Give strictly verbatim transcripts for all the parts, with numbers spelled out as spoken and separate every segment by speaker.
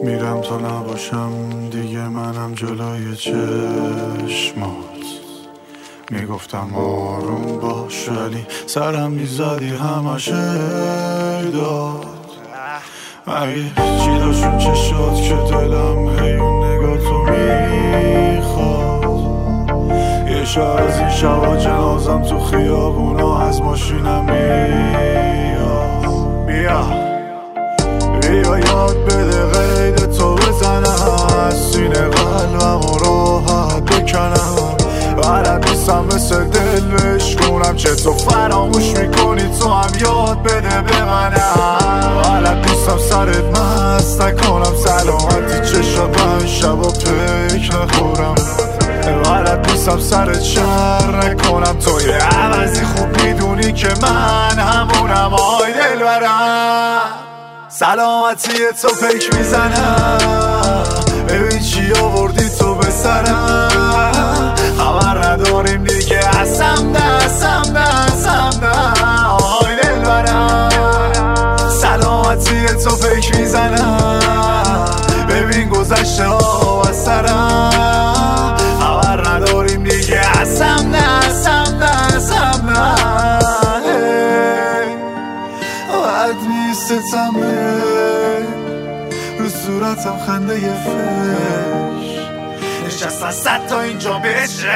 Speaker 1: میرم تا نباشم دیگه منم جلوی چشمات. میگفتم آروم باش ولی سرم میزدی همش داد. اگه چی داشون چشات که دلم هیون نگاه تو میخواد. یه شب از این شبا جنازم تو خیابونا از ماشینم میاد. بیا بیا یاد بده قید تو بزنم، از سینه قلبم و راحت بکنم. بلد نیستم مثل دل بشکنم، چطور فراموش میکنی تو هم یاد بده به منم. بلد نیستم سرت مست نکنم، سلامتی چشات من شبا پیک نخورم. بلد نیستم سرت شر نکنم، تو یه عوضی خوب میدونی که من همونم. آی دل برم سلامتی تو پیک میزنم، ببین چی آوردی تو به سرم. خبر نداریم دیگه اصم دستم دستم دستم. آی دل برم سلامتی تو پیک میزنم، ببین گذشته ها از سرم. خبر نداریم دیگه اصم دستم دستم دستم. بد نیستم رو صورتم خنده یه فش نشستن صد تا اینجا بشه.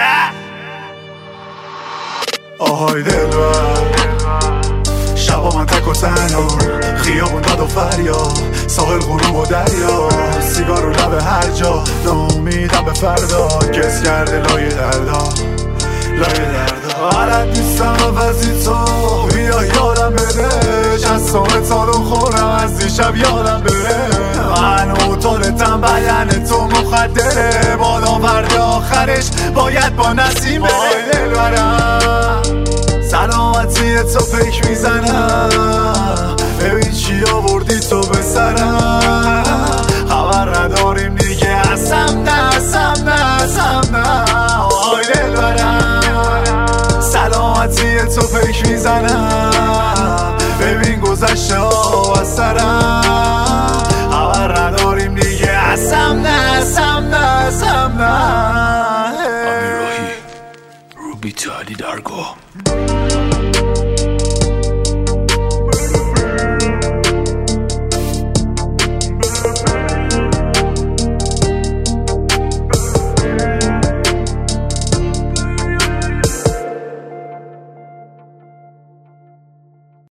Speaker 1: آهای دلبر شبا من تک و تنها، خیابون داد و فریاد، ساحل غروب و دریا، سیگار و لب هر جا. نامیدم به فردا کس کرده لای دردا لای دردا. بلد نیستم عوضی تو بیا یادم بده، جسامه تا رو خورم از دیشب یادم بره. من و طولتم بیان تو مخدره، بادام فرد آخرش باید با نسیم بره. آی دل برم سلامتی تو پیک میزنم، ببین چی آوردی تو به سرم. خبر نداریم دیگه اصم دستم دستم دستم. آی دل برم سلامتی تو پیک میزنم، ببین گذشته ها از سرم. خبر نداریم دیگه اصم دستم دستم دستم.
Speaker 2: امیر راهی روبی علی درگاه.